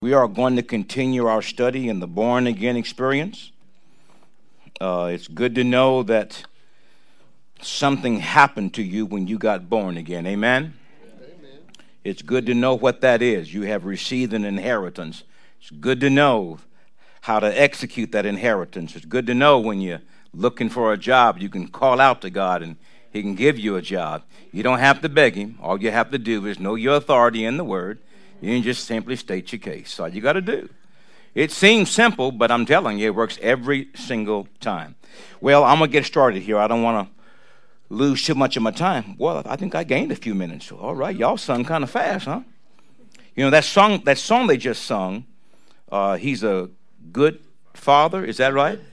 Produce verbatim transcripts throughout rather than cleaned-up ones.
We are going to continue our study in the born again experience. Uh, it's good to know that something happened to you when you got born again. Amen? Amen. It's good to know what that is. You have received an inheritance. It's good to know how to execute that inheritance. It's good to know when you're looking for a job, you can call out to God and He can give you a job. You don't have to beg Him. All you have to do is know your authority in the Word. You can just simply state your case. That's all you got to do. It seems simple, but I'm telling you, it works every single time. Well, I'm going to get started here. I don't want to lose too much of my time. Well, I think I gained a few minutes. All right, y'all sung kind of fast, huh? You know, that song, that song they just sung, uh, He's a Good Father. Is that right?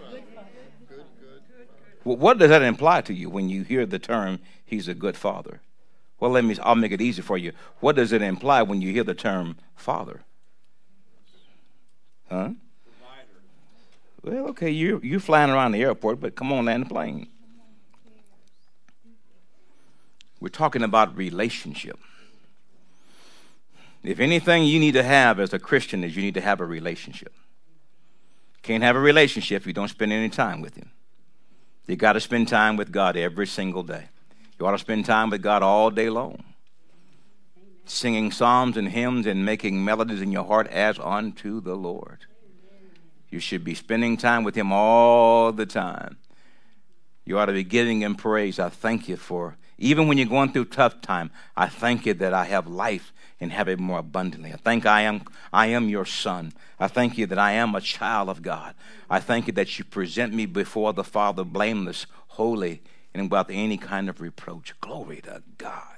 Well, what does that imply to you when you hear the term, He's a good father? Well, let me, I'll make it easy for you. What does it imply when you hear the term father? Huh? Well, okay, you, you're flying around the airport, but come on, land the plane. We're talking about relationship. If anything you need to have as a Christian is you need to have a relationship. Can't have a relationship if you don't spend any time with Him. You got to spend time with God every single day. You ought to spend time with God all day long, singing psalms and hymns and making melodies in your heart as unto the Lord. You should be spending time with Him all the time. You ought to be giving Him praise. I thank you for, even when you're going through tough time, I thank you that I have life and have it more abundantly. I thank I am, I am your son. I thank you that I am a child of God. I thank you that you present me before the Father blameless, holy, and without any kind of reproach. Glory to God.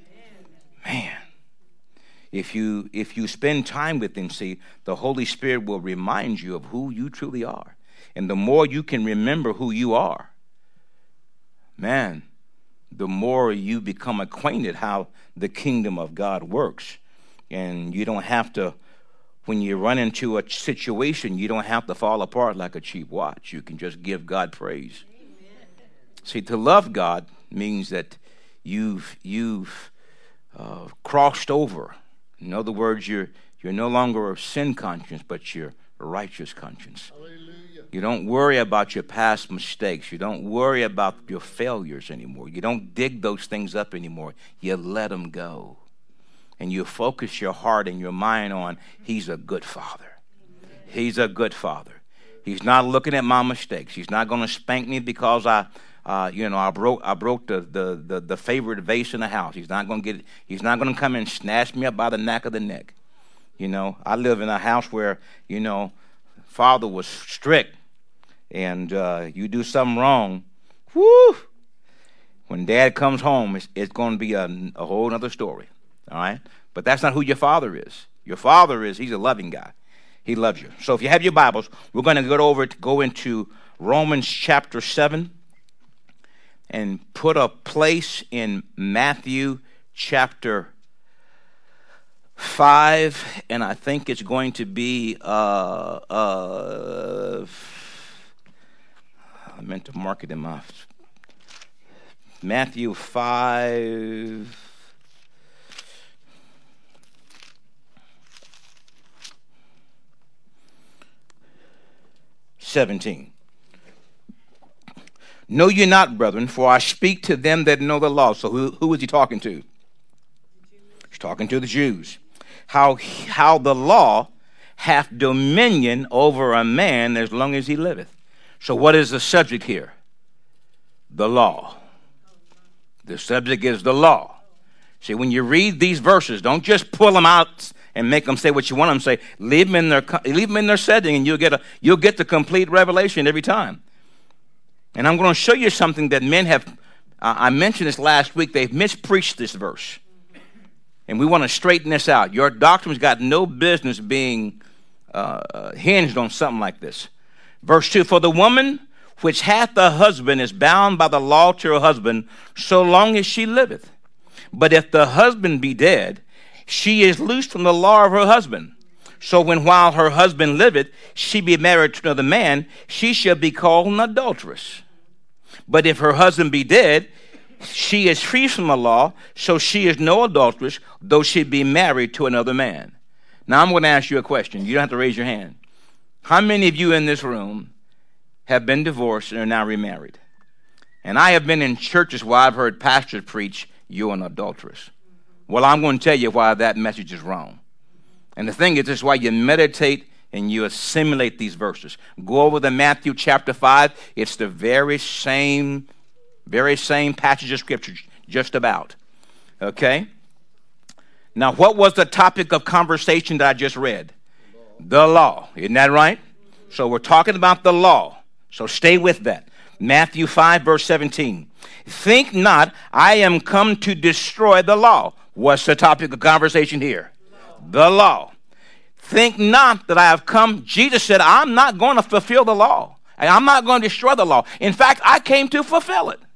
Man, if you if you spend time with Him, see, the Holy Spirit will remind you of who you truly are. And the more you can remember who you are, man, the more you become acquainted how the kingdom of God works. And you don't have to, when you run into a situation, you don't have to fall apart like a cheap watch. You can just give God praise. See, to love God means that you've you've uh, crossed over. In other words, you're you're no longer a sin conscience, but you're a righteous conscience. Hallelujah. You don't worry about your past mistakes. You don't worry about your failures anymore. You don't dig those things up anymore. You let them go, and you focus your heart and your mind on He's a good Father. He's a good Father. He's not looking at my mistakes. He's not going to spank me because I. Uh, you know, I broke I broke the, the, the, the favorite vase in the house. He's not going to get. He's not going to come and snatch me up by the neck of the neck. You know, I live in a house where, you know, father was strict, and uh, you do something wrong, whoo! When dad comes home, it's, it's going to be a, a whole other story. All right, but that's not who your father is. Your father is. He's a loving guy. He loves you. So if you have your Bibles, we're going to go over to go into Romans chapter seven. And put a place in Matthew chapter five, and I think it's going to be, uh, uh, I meant to mark it in my, Matthew five, seventeen. Know ye not, brethren, for I speak to them that know the law. So who, who is he talking to? He's talking to the Jews. How, how the law hath dominion over a man as long as he liveth. So what is the subject here? The law. The subject is the law. See, when you read these verses, don't just pull them out and make them say what you want them to say. Leave them in their, leave them in their setting, and you'll get a, you'll get the complete revelation every time. And I'm going to show you something that men have, uh, I mentioned this last week, they've mispreached this verse. And we want to straighten this out. Your doctrine's got no business being uh, hinged on something like this. Verse two, for the woman which hath a husband is bound by the law to her husband so long as she liveth. But if the husband be dead, she is loosed from the law of her husband. So when while her husband liveth, she be married to another man, she shall be called an adulteress. But if her husband be dead, she is free from the law, so she is no adulteress, though she be married to another man. Now, I'm going to ask you a question. You don't have to raise your hand. How many of you in this room have been divorced and are now remarried? And I have been in churches where I've heard pastors preach, you're an adulteress. Well, I'm going to tell you why that message is wrong. And the thing is, this is why you meditate and you assimilate these verses. Go over to Matthew chapter five. It's the very same, very same passage of Scripture, just about. Okay? Now, what was the topic of conversation that I just read? The law. Isn't that right? So we're talking about the law. So stay with that. Matthew five, verse seventeen. Think not I am come to destroy the law. What's the topic of conversation here? The law. Think not that I have come. Jesus said, I'm not going to fulfill the law. I'm not going to destroy the law. In fact, I came to fulfill it.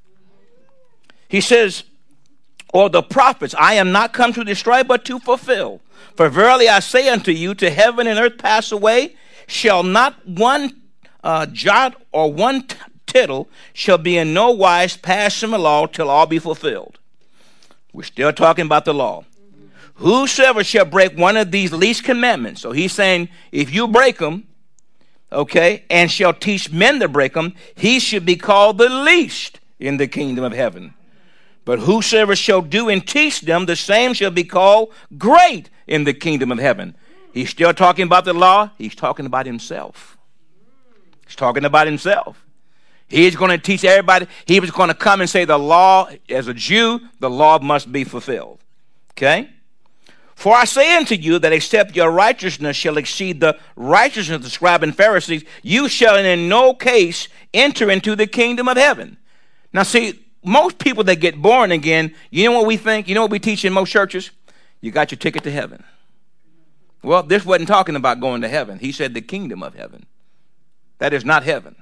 He says, or the prophets, I am not come to destroy, but to fulfill. For verily I say unto you, to heaven and earth pass away, shall not one uh, jot or one t- tittle shall be in no wise passed from the law till all be fulfilled. We're still talking about the law. Whosoever shall break one of these least commandments. So he's saying, if you break them, okay, and shall teach men to break them, he should be called the least in the kingdom of heaven. But whosoever shall do and teach them, the same shall be called great in the kingdom of heaven. He's still talking about the law. He's talking about himself. He's talking about himself. He's going to teach everybody. He was going to come and say the law, as a Jew, the law must be fulfilled. Okay? For I say unto you that except your righteousness shall exceed the righteousness of the scribes and Pharisees, you shall in no case enter into the kingdom of heaven. Now see, most people that get born again, you know what we think? You know what we teach in most churches? You got your ticket to heaven. Well, this wasn't talking about going to heaven. He said the kingdom of heaven. That is not heaven.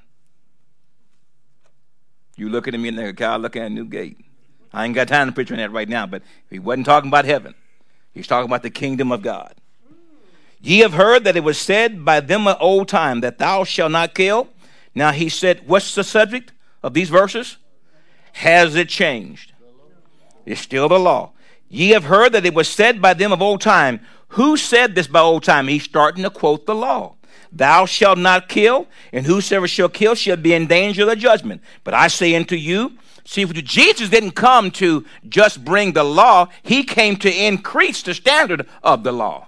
You looking at me like a cow looking at a new gate. I ain't got time to picture that right now, but he wasn't talking about heaven. He's talking about the kingdom of God. Ye have heard that it was said by them of old time that thou shalt not kill. Now he said, what's the subject of these verses? Has it changed? It's still the law. Ye have heard that it was said by them of old time. Who said this by old time? He's starting to quote the law. Thou shalt not kill, and whosoever shall kill shall be in danger of the judgment. But I say unto you, see, Jesus didn't come to just bring the law. He came to increase the standard of the law.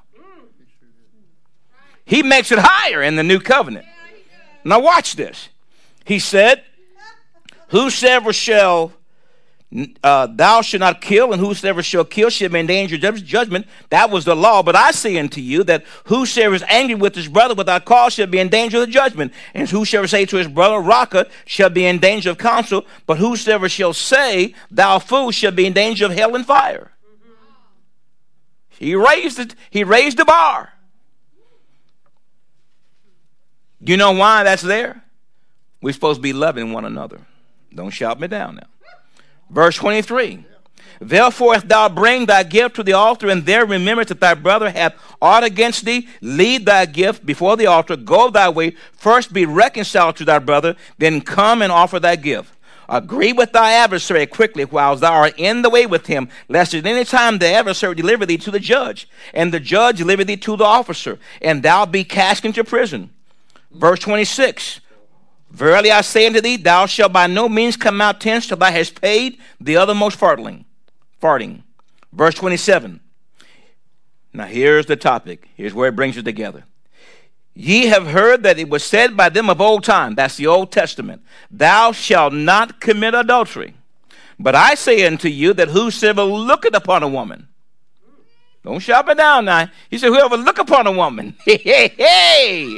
He makes it higher in the new covenant. Now watch this. He said, whosoever shall, uh, thou shalt not kill, and whosoever shall kill shall be in danger of judgment. That was the law. But I say unto you that whosoever is angry with his brother without cause shall be in danger of the judgment. And whosoever say to his brother, Raka, shall be in danger of counsel. But whosoever shall say, thou fool, shall be in danger of hell and fire. He raised it. He raised the bar. You know why that's there? We're supposed to be loving one another. Don't shout me down now. Verse twenty-three. Therefore, if thou bring thy gift to the altar, and there remember that thy brother hath aught against thee, leave thy gift before the altar, go thy way, first be reconciled to thy brother, then come and offer thy gift. Agree with thy adversary quickly while thou art in the way with him, lest at any time the adversary deliver thee to the judge, and the judge deliver thee to the officer, and thou be cast into prison. Verse twenty-six. Verily I say unto thee, thou shalt by no means come out hence till thou hast paid the othermost farthing. Farting. Verse twenty-seven. Now here's the topic. Here's where it brings it together. Ye have heard that it was said by them of old time, that's the Old Testament, thou shalt not commit adultery. But I say unto you that whosoever looketh upon a woman, don't shout it down now. He said, whoever look upon a woman, hey, hey, hey.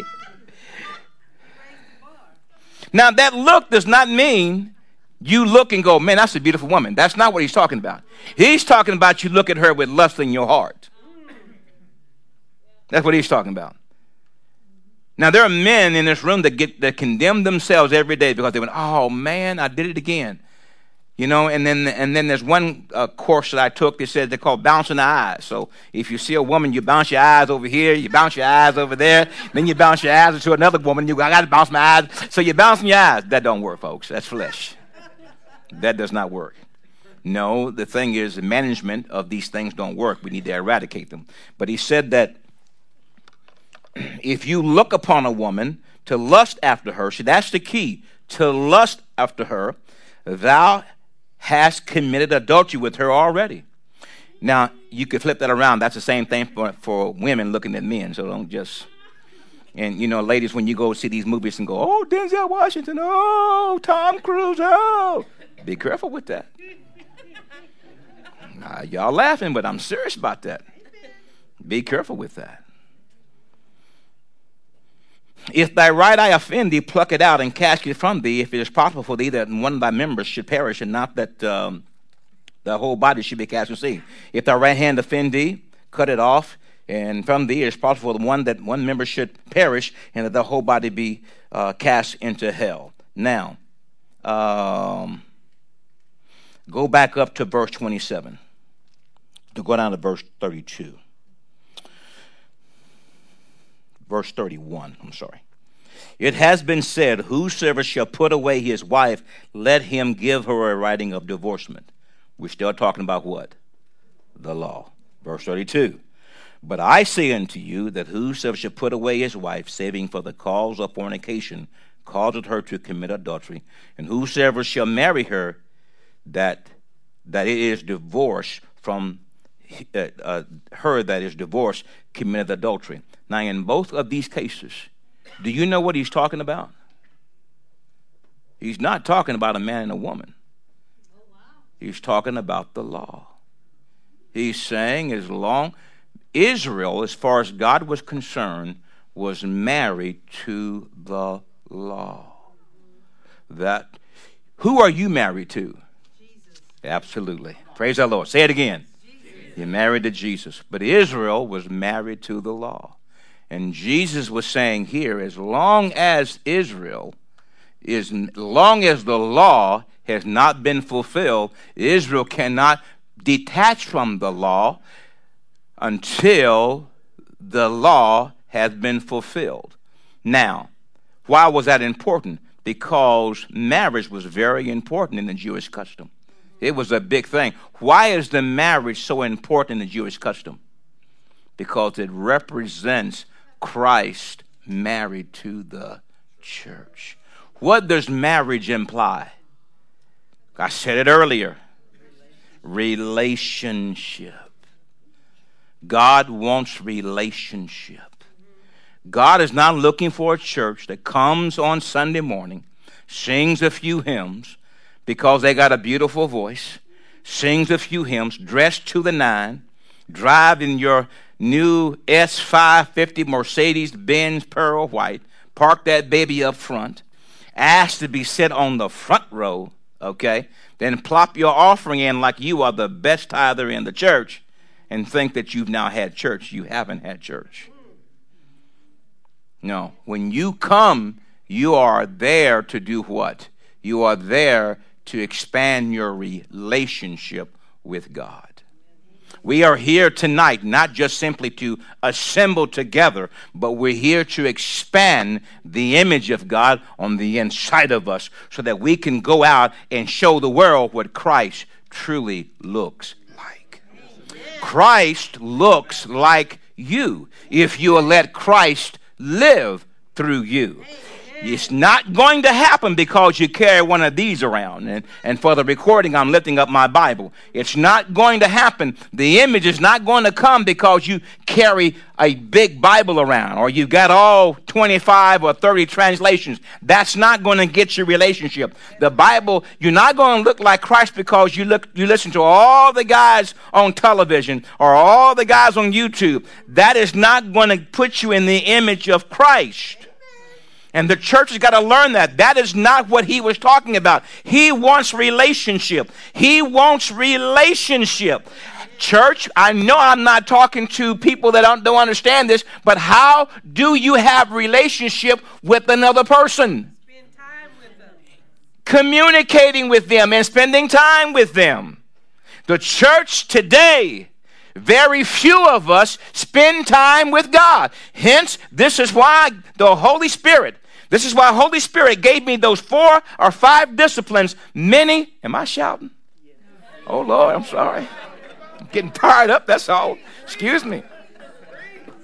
Now, that look does not mean you look and go, man, that's a beautiful woman. That's not what he's talking about. He's talking about you look at her with lust in your heart. That's what he's talking about. Now, there are men in this room that get that condemn themselves every day because they went, oh, man, I did it again. You know, and then and then there's one uh, course that I took that says they're called bouncing the eyes. So if you see a woman, you bounce your eyes over here, you bounce your eyes over there, then you bounce your eyes to another woman. You go, I got to bounce my eyes. So you're bouncing your eyes. That don't work, folks. That's flesh. That does not work. No, the thing is the management of these things don't work. We need to eradicate them. But he said that if you look upon a woman to lust after her, see, that's the key, to lust after her, thou hast committed adultery with her already. Now, you could flip that around. That's the same thing for, for women looking at men, so don't just... And, you know, ladies, when you go see these movies and go, oh, Denzel Washington, oh, Tom Cruise, oh, be careful with that. Now, y'all laughing, but I'm serious about that. Be careful with that. If thy right eye offend thee, pluck it out and cast it from thee, if it is possible for thee that one of thy members should perish, and not that um, the whole body should be cast into sea. If thy right hand offend thee, cut it off, and from thee it is possible for the one that one member should perish, and that the whole body be uh, cast into hell. Now, um, go back up to verse twenty-seven. To go down to verse thirty-two. Verse thirty-one, I'm sorry. It has been said, whosoever shall put away his wife, let him give her a writing of divorcement. We're still talking about what? The law. Verse thirty-two. But I say unto you that whosoever shall put away his wife, saving for the cause of fornication, causeth her to commit adultery. And whosoever shall marry her, that that it is divorced from uh, uh, her that is divorced, committed adultery. Now, in both of these cases, do you know what he's talking about? He's not talking about a man and a woman. He's talking about the law. He's saying as long... Israel, as far as God was concerned, was married to the law. That, who are you married to? Jesus. Absolutely. Praise the Lord. Say it again. Jesus. You're married to Jesus. But Israel was married to the law. And Jesus was saying here, as long as Israel, is, as long as the law has not been fulfilled, Israel cannot detach from the law until the law has been fulfilled. Now, why was that important? Because marriage was very important in the Jewish custom. It was a big thing. Why is the marriage so important in the Jewish custom? Because it represents Christ married to the church. What does marriage imply? I said it earlier. Relationship. God wants relationship. God is not looking for a church that comes on Sunday morning, sings a few hymns because they got a beautiful voice, sings a few hymns, dressed to the nine, drive in your new S five fifty Mercedes-Benz Pearl White, park that baby up front, ask to be set on the front row, okay, then plop your offering in like you are the best tither in the church, and think that you've now had church. You haven't had church. No. When you come, you are there to do what? You are there to expand your relationship with God. We are here tonight not just simply to assemble together, but we're here to expand the image of God on the inside of us so that we can go out and show the world what Christ truly looks like. Christ looks like you if you will let Christ live through you. It's not going to happen because you carry one of these around. And, and for the recording, I'm lifting up my Bible. It's not going to happen. The image is not going to come because you carry a big Bible around or you've got all twenty-five or thirty translations. That's not going to get your relationship. The Bible, you're not going to look like Christ because you look, you listen to all the guys on television or all the guys on YouTube. That is not going to put you in the image of Christ. And the church has got to learn that. That is not what he was talking about. He wants relationship. He wants relationship. Church, I know I'm not talking to people that don't, don't understand this, but how do you have relationship with another person? Spend time with them. Communicating with them and spending time with them. The church today, very few of us spend time with God. Hence, this is why the Holy Spirit, this is why Holy Spirit gave me those four or five disciplines. Many, am I shouting? Oh, Lord, I'm sorry. I'm getting fired up, that's all. Excuse me.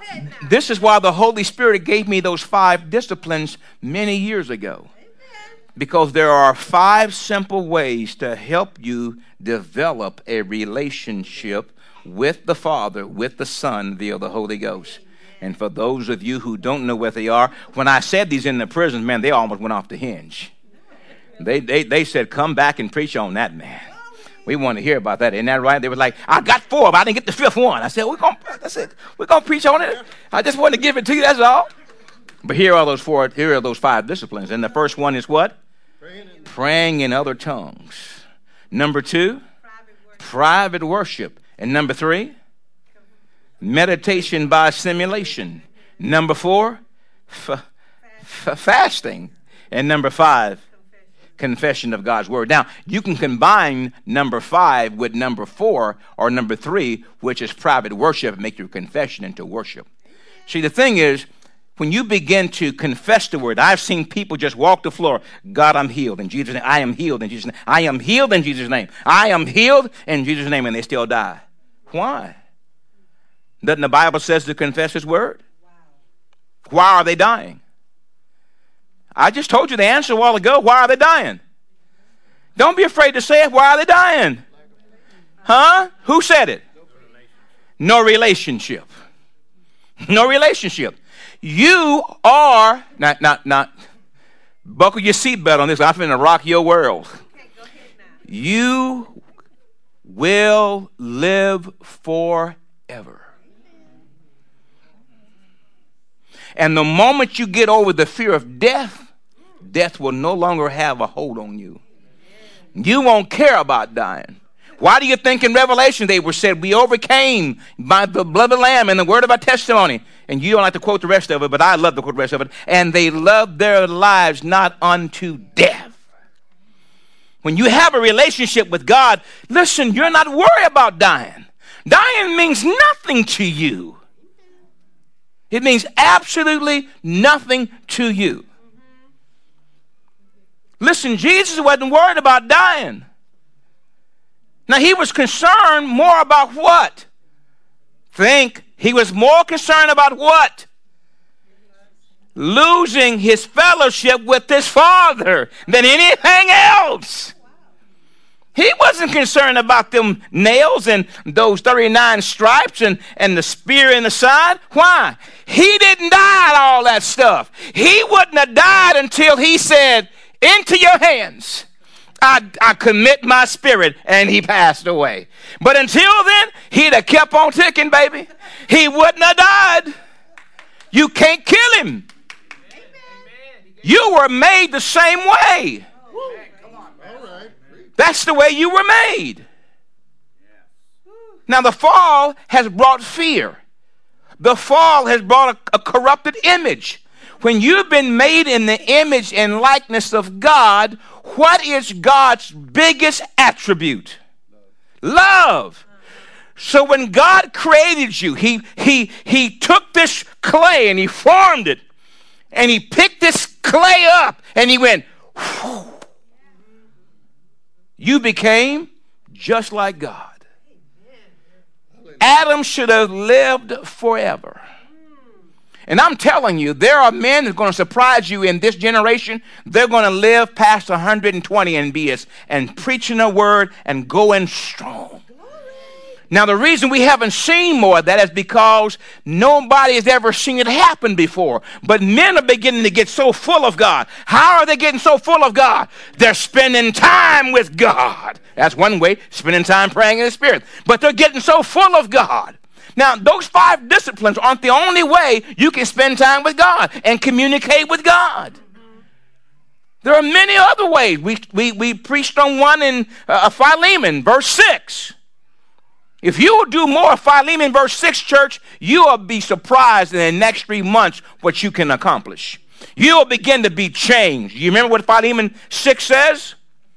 This is why the Holy Spirit gave me those five disciplines many years ago. Because there are five simple ways to help you develop a relationship with the Father, with the Son, via the Holy Ghost. And for those of you who don't know what they are, when I said these in the prison, man, they almost went off the hinge. They, they, they said, come back and preach on that, man. We want to hear about that. Isn't that right? They were like, I got four, but I didn't get the fifth one. I said, we're going to we're gonna preach on it. I just wanted to give it to you, that's all. But here are those four, here are those five disciplines. And the first one is what? Praying in, Praying in other tongues. Number two, private worship. private worship. And number three, meditation by simulation. Number four, f- f- fasting. And number five, confession of God's word. Now, you can combine number five with number four or number three, which is private worship, and make your confession into worship. See, the thing is, when you begin to confess the word, I've seen people just walk the floor. God, I'm healed in Jesus' name. I am healed in Jesus' name. I am healed in Jesus' name. I am healed in Jesus' name, and they still die. Why? Doesn't the Bible says to confess his word? Why are they dying? I just told you the answer a while ago. Why are they dying? Don't be afraid to say it. Why are they dying? Huh? Who said it? No relationship. No relationship. You are, not, not, not, buckle your seatbelt on this. I'm finna rock your world. Okay, go ahead now. You will live forever. And the moment you get over the fear of death, death will no longer have a hold on you. You won't care about dying. Why do you think in Revelation they were said, we overcame by the blood of the Lamb and the word of our testimony? And you don't like to quote the rest of it, but I love to quote the rest of it. And they loved their lives not unto death. When you have a relationship with God, listen, you're not worried about dying. Dying means nothing to you. It means absolutely nothing to you. Listen, Jesus wasn't worried about dying. Now, he was concerned more about what? Think. He was more concerned about what? Losing his fellowship with his Father than anything else. He wasn't concerned about them nails and those thirty-nine stripes and, and the spear in the side. Why? He didn't die at all that stuff. He wouldn't have died until he said, into your hands I, I commit my spirit, and he passed away. But until then, he'd have kept on ticking, baby. He wouldn't have died. You can't kill him. You were made the same way. That's the way you were made. Now, the fall has brought fear. The fall has brought a, a corrupted image. When you've been made in the image and likeness of God, what is God's biggest attribute? Love. So when God created you, he, he, he took this clay and he formed it. And he picked this clay up and he went, whew. You became just like God. Adam should have lived forever. And I'm telling you, there are men that are going to surprise you in this generation. They're going to live past one hundred twenty and be as, and preaching a word and going strong. Now, the reason we haven't seen more of that is because nobody has ever seen it happen before. But men are beginning to get so full of God. How are they getting so full of God? They're spending time with God. That's one way, spending time praying in the Spirit. But they're getting so full of God. Now, those five disciplines aren't the only way you can spend time with God and communicate with God. There are many other ways. We, we, we preached on one in uh, Philemon, verse six. If you will do more of Philemon, verse six, church, you will be surprised in the next three months what you can accomplish. You will begin to be changed. You remember what Philemon six says?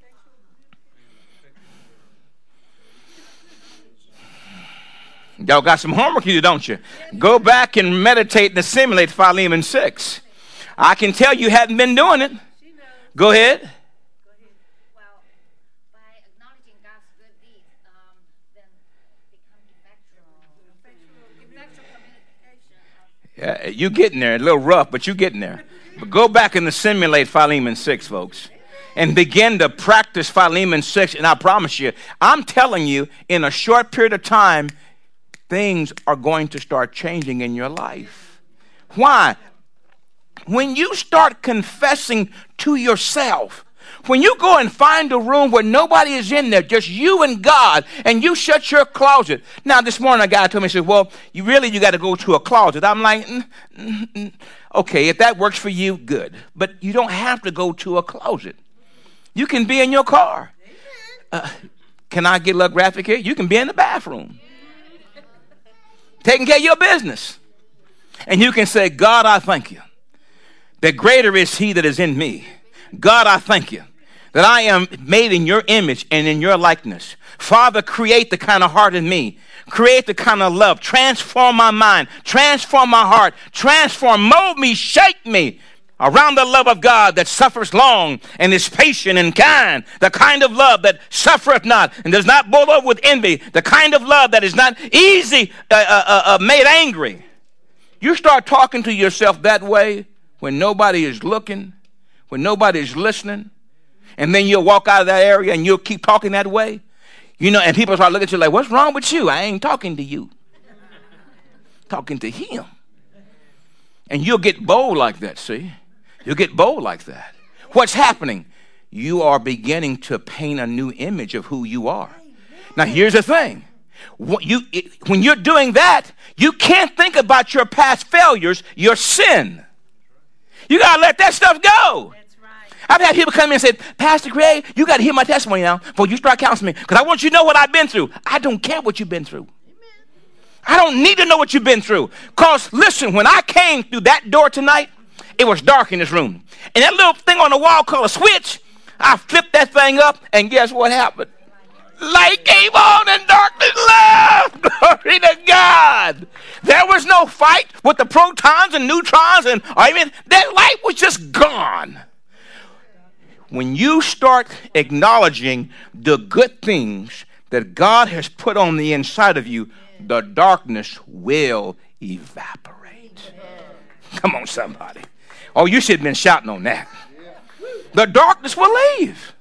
Y'all got some homework to do, don't you? Go back and meditate and assimilate Philemon six. I can tell you hadn't been doing it. Go ahead. Well, by acknowledging God's good deeds, um, then become effectual, effectual, effectual communication of Uh, you getting there, a little rough, but you getting there. But go back and simulate Philemon six, folks, and begin to practice Philemon six. And I promise you, I'm telling you, in a short period of time, things are going to start changing in your life. Why? When you start confessing to yourself, when you go and find a room where nobody is in there, just you and God, and you shut your closet. Now, this morning a guy told me, he said, well, you really, you got to go to a closet. I'm like, mm, mm, mm. Okay, if that works for you, good. But you don't have to go to a closet. You can be in your car. Uh, can I get a little graphic here? You can be in the bathroom, taking care of your business. And you can say, God, I thank you that greater is he that is in me. God, I thank you that I am made in your image and in your likeness. Father, create the kind of heart in me. Create the kind of love. Transform my mind. Transform my heart. Transform, mold me, shape me around the love of God that suffers long and is patient and kind. The kind of love that suffereth not and does not boil over with envy. The kind of love that is not easy uh, uh, uh, made angry. You start talking to yourself that way when nobody is looking, when nobody is listening, and then you'll walk out of that area and you'll keep talking that way. You know, and people start looking at you like, what's wrong with you? I ain't talking to you. Talking to him. And you'll get bold like that, see? You'll get bold like that. What's happening? You are beginning to paint a new image of who you are. Now, here's the thing. You, it, when you're doing that, you can't think about your past failures, your sin. You got to let that stuff go. I've had people come in and say, Pastor Gray, you got to hear my testimony now before you start counseling me, because I want you to know what I've been through. I don't care what you've been through. I don't need to know what you've been through. Because, listen, when I came through that door tonight, it was dark in this room. And that little thing on the wall called a switch, I flipped that thing up, and guess what happened? Light came on and darkness left. Glory to God. There was no fight with the protons and neutrons, and I mean, that light was just gone. When you start acknowledging the good things that God has put on the inside of you, the darkness will evaporate. Come on, somebody. Oh, you should have been shouting on that. The darkness will leave.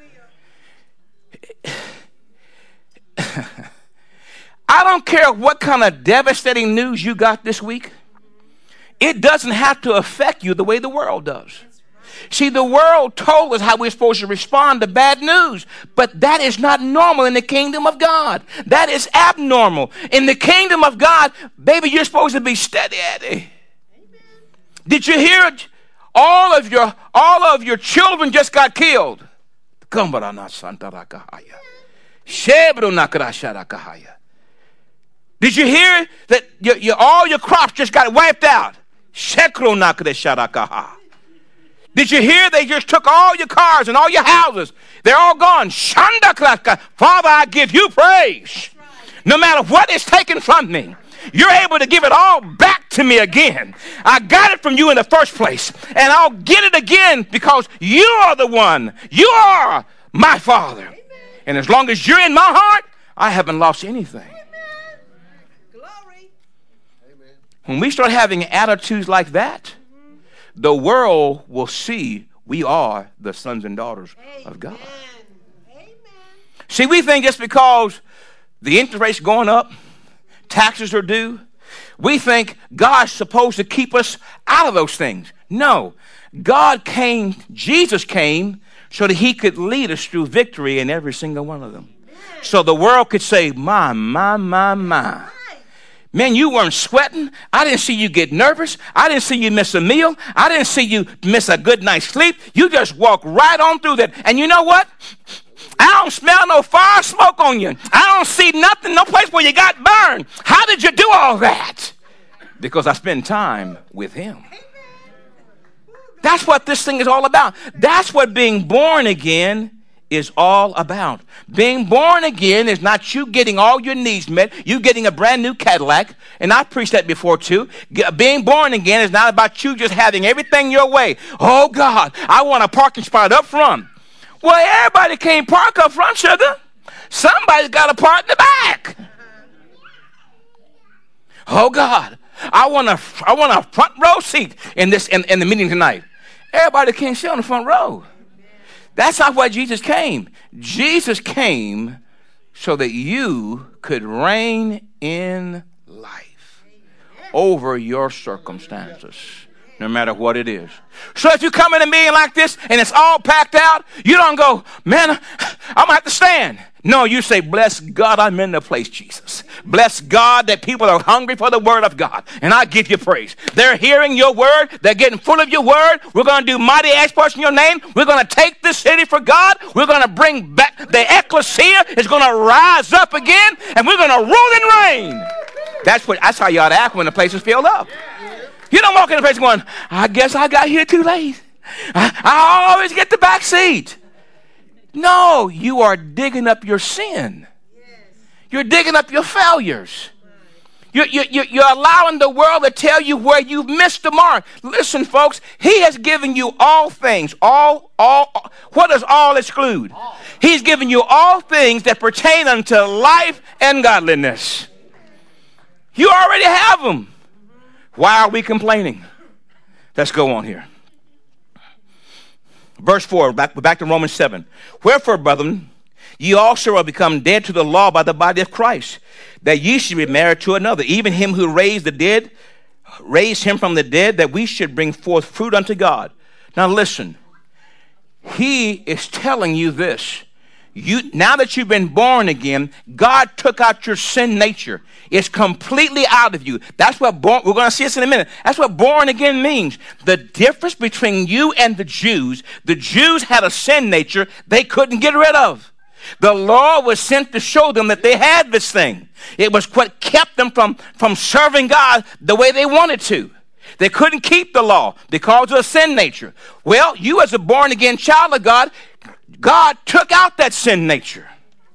I don't care what kind of devastating news you got this week. It doesn't have to affect you the way the world does. See, the world told us how we're supposed to respond to bad news, but that is not normal in the kingdom of God. That is abnormal. In the kingdom of God, baby, you're supposed to be steady, Eddie. Did you hear it? All of your all of your children just got killed. Did you hear that your, your, all your crops just got wiped out? Did you hear they just took all your cars and all your houses? They're all gone. Father, I give you praise. No matter what is taken from me, you're able to give it all back to me again. I got it from you in the first place, and I'll get it again because you are the one. You are my Father. Amen. And as long as you're in my heart, I haven't lost anything. Amen. Glory. Amen. When we start having attitudes like that, the world will see we are the sons and daughters Amen. Of God. Amen. See, we think just because the interest rate's going up, taxes are due, we think God's supposed to keep us out of those things. No, God came, Jesus came so that he could lead us through victory in every single one of them. Amen. So the world could say, my, my, my, my. Man, you weren't sweating. I didn't see you get nervous. I didn't see you miss a meal. I didn't see you miss a good night's sleep. You just walked right on through that. And you know what? I don't smell no fire smoke on you. I don't see nothing, no place where you got burned. How did you do all that? Because I spend time with him. That's what this thing is all about. That's what being born again is all about. Being born again is not you getting all your needs met, you getting a brand new Cadillac, and I preached that before too. Being born again is not about you just having everything your way. Oh God, I want a parking spot up front. Well, everybody can't park up front, sugar. Somebody's got to park in the back. Oh God, I want a, I want a front row seat in this in, in the meeting tonight. Everybody can't sit on the front row. That's not why Jesus came. Jesus came so that you could reign in life over your circumstances, no matter what it is. So if you come in a meeting like this and it's all packed out, you don't go, man, I'm going to have to stand. No, you say, bless God, I'm in the place, Jesus. Bless God that people are hungry for the word of God. And I give you praise. They're hearing your word. They're getting full of your word. We're going to do mighty exploits in your name. We're going to take this city for God. We're going to bring back the ecclesia is going to rise up again. And we're going to rule and reign. That's what. That's how you ought to act when the place is filled up. You don't walk in the place going, I guess I got here too late. I, I always get the back seat. No, you are digging up your sin. You're digging up your failures. You're, you're, you're allowing the world to tell you where you've missed the mark. Listen, folks, he has given you all things. All, all, what does all exclude? All. He's given you all things that pertain unto life and godliness. You already have them. Why are we complaining? Let's go on here. Verse four, back, back to Romans seven. Wherefore, brethren, ye also are become dead to the law by the body of Christ, that ye should be married to another, even him who raised the dead, raised him from the dead, that we should bring forth fruit unto God. Now listen, he is telling you this. You, now that you've been born again, God took out your sin nature. It's completely out of you. That's what born, we're going to see this in a minute. That's what born again means. The difference between you and the Jews, the Jews had a sin nature they couldn't get rid of. The law was sent to show them that they had this thing. It was what kept them from, from serving God the way they wanted to. They couldn't keep the law because of a sin nature. Well, you as a born again child of God, God took out that sin nature.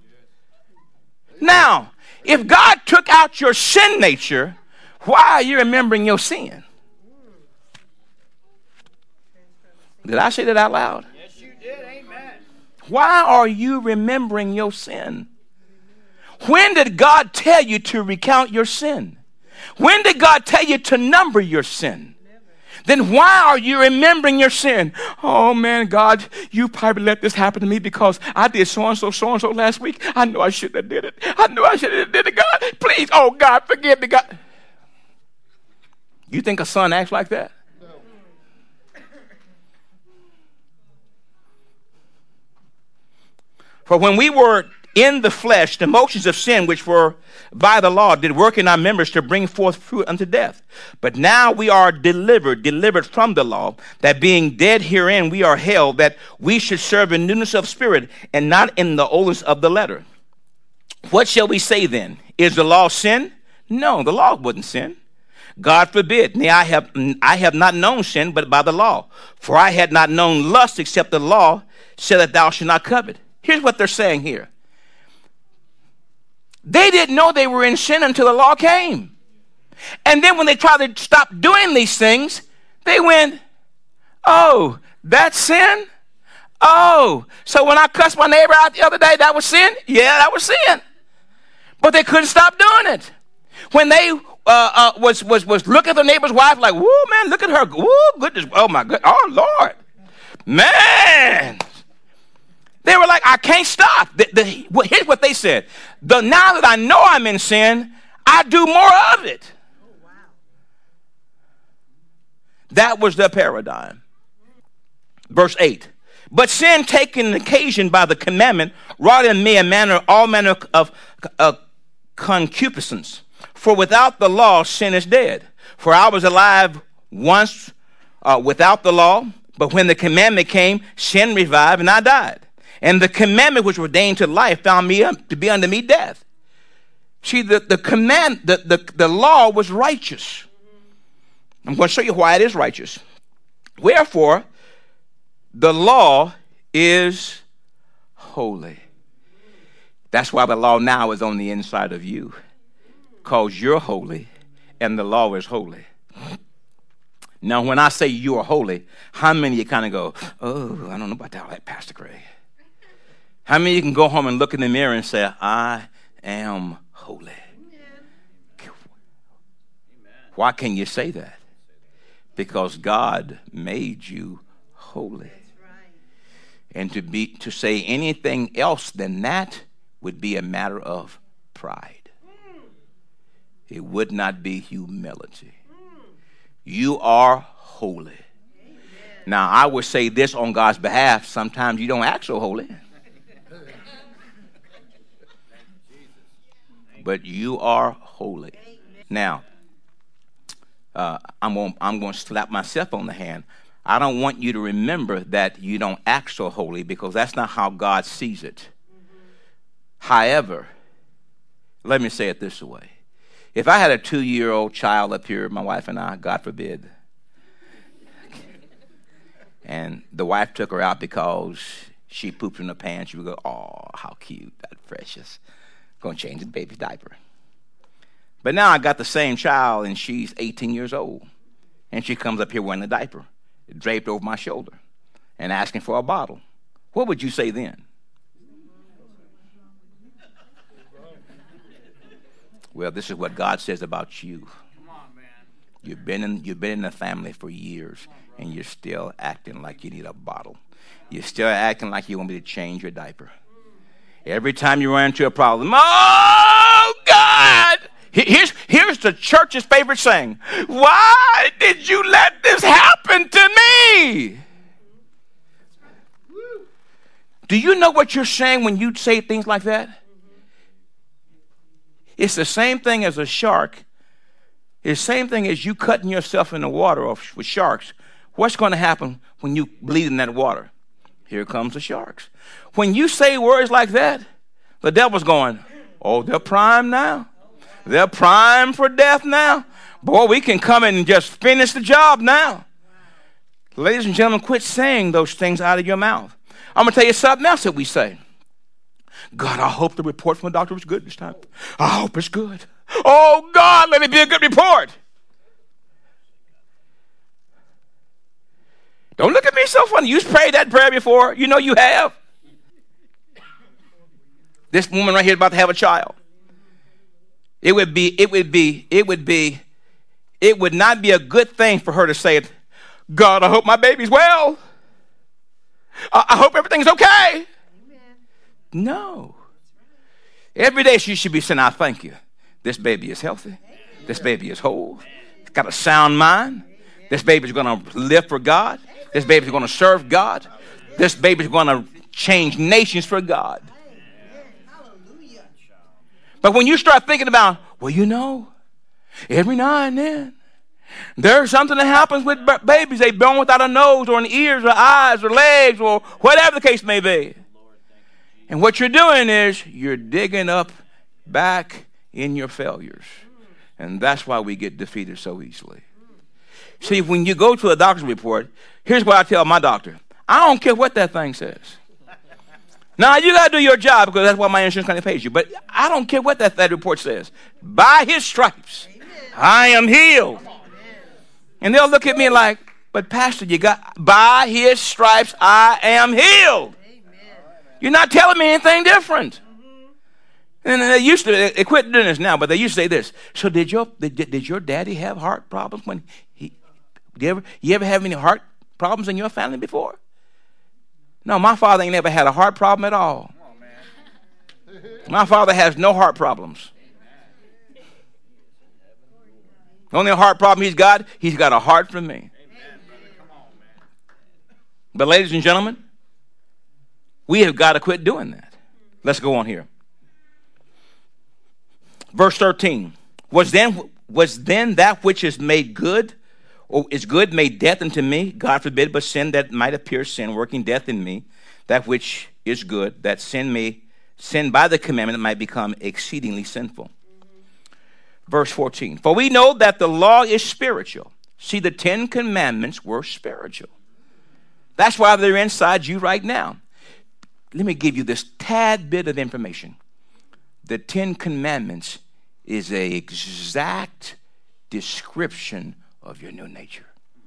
Now, if God took out your sin nature, why are you remembering your sin? Did I say that out loud? Yes, you did. Amen. Why are you remembering your sin? When did God tell you to recount your sin? When did God tell you to number your sin? Then why are you remembering your sin? Oh, man, God, you probably let this happen to me because I did so-and-so, so-and-so last week. I know I shouldn't have did it. I knew I should have did it, God. Please, oh, God, forgive me, God. You think a son acts like that? No. For when we were in the flesh, the motions of sin which were by the law did work in our members to bring forth fruit unto death. But now we are delivered, delivered from the law, that being dead herein we are held, that we should serve in newness of spirit and not in the oldness of the letter. What shall we say then? Is the law sin? No, the law wasn't sin. God forbid. Nay, I have, I have not known sin but by the law. For I had not known lust except the law said that thou shalt not covet. Here's what they're saying here. They didn't know they were in sin until the law came. And then when they tried to stop doing these things, they went, oh, that's sin? Oh, so when I cussed my neighbor out the other day, that was sin? Yeah, that was sin. But they couldn't stop doing it. When they uh, uh, was, was, was looking at their neighbor's wife like, whoo, man, look at her. Whoo, goodness. Oh, my goodness. Oh, Lord. Man. They were like, I can't stop. The, the, well, here's what they said. The, now that I know I'm in sin, I do more of it. Oh, wow. That was their paradigm. Verse eight. But sin taken occasion by the commandment wrought in me a manner, all manner of uh, concupiscence. For without the law, sin is dead. For I was alive once uh, without the law, but when the commandment came, sin revived and I died. And the commandment which ordained to life found me to be unto me death. See, the, the command, the, the, the law was righteous. I'm going to show you why it is righteous. Wherefore, the law is holy. That's why the law now is on the inside of you. Because you're holy and the law is holy. Now, when I say you are holy, how many of you kind of go, oh, I don't know about that, Pastor Craig? How many of you can go home and look in the mirror and say, I am holy? Why can you say that? Because God made you holy. And to be to say anything else than that would be a matter of pride. It would not be humility. You are holy. Now, I would say this on God's behalf. Sometimes you don't act so holy. But you are holy. Now, uh, I'm going I'm going to slap myself on the hand. I don't want you to remember that you don't act so holy, because that's not how God sees it. However, let me say it this way. If I had a two-year-old child up here, my wife and I, God forbid, and the wife took her out because she pooped in the pants, she would go, oh, how cute, that's precious. Going to change the baby's diaper. But now I got the same child, and she's eighteen years old, and she comes up here wearing a diaper, draped over my shoulder, and asking for a bottle. What would you say then? Well, this is what God says about you. You've been in, you've been in the family for years, and you're still acting like you need a bottle. You're still acting like you want me to change your diaper. Every time you run into a problem, oh, God! Here's, here's the church's favorite saying. Why did you let this happen to me? Do you know what you're saying when you say things like that? It's the same thing as a shark. It's the same thing as you cutting yourself in the water with sharks. What's going to happen when you bleed in that water? Here comes the sharks. When you say words like that, the devil's going, oh, they're primed now. They're primed for death now. Boy, we can come in and just finish the job now. Ladies and gentlemen, quit saying those things out of your mouth. I'm going to tell you something else that we say. God, I hope the report from the doctor was good this time. I hope it's good. Oh, God, let it be a good report. Don't look at me so funny. You've prayed that prayer before. You know you have. This woman right here is about to have a child. It would be, it would be, it would be, it would not be a good thing for her to say, God, I hope my baby's well. I, I hope everything's okay. Amen. No. Every day she should be saying, I thank you. This baby is healthy. This baby is whole. It's got a sound mind. This baby's going to live for God. This baby's going to serve God. This baby's going to change nations for God. But when you start thinking about, well, you know, every now and then, there's something that happens with babies. They're born without a nose or an ears or eyes or legs or whatever the case may be. And what you're doing is you're digging up back in your failures. And that's why we get defeated so easily. See, when you go to a doctor's report, here's what I tell my doctor. I don't care what that thing says. Now, you got to do your job because that's what my insurance company pays you. But I don't care what that, that report says. By his stripes, amen, I am healed. Amen. And they'll look at me like, but Pastor, you got, by his stripes, I am healed. Amen. You're not telling me anything different. Mm-hmm. And they used to, they quit doing this now, but they used to say this. So did your, did, did your daddy have heart problems when he, did you ever, you ever have any heart problems in your family before? No, my father ain't never had a heart problem at all. My father has no heart problems. The only heart problem he's got, he's got a heart for me. But ladies and gentlemen, we have got to quit doing that. Let's go on here. Verse thirteen. Was then, was then that which is made good, or is good made death unto me? God forbid, but sin that might appear sin, working death in me, that which is good, that sin may, sin by the commandment might become exceedingly sinful. Mm-hmm. Verse fourteen. For we know that the law is spiritual. See, the Ten Commandments were spiritual. That's why they're inside you right now. Let me give you this tad bit of information. The Ten Commandments is an exact description of your new nature.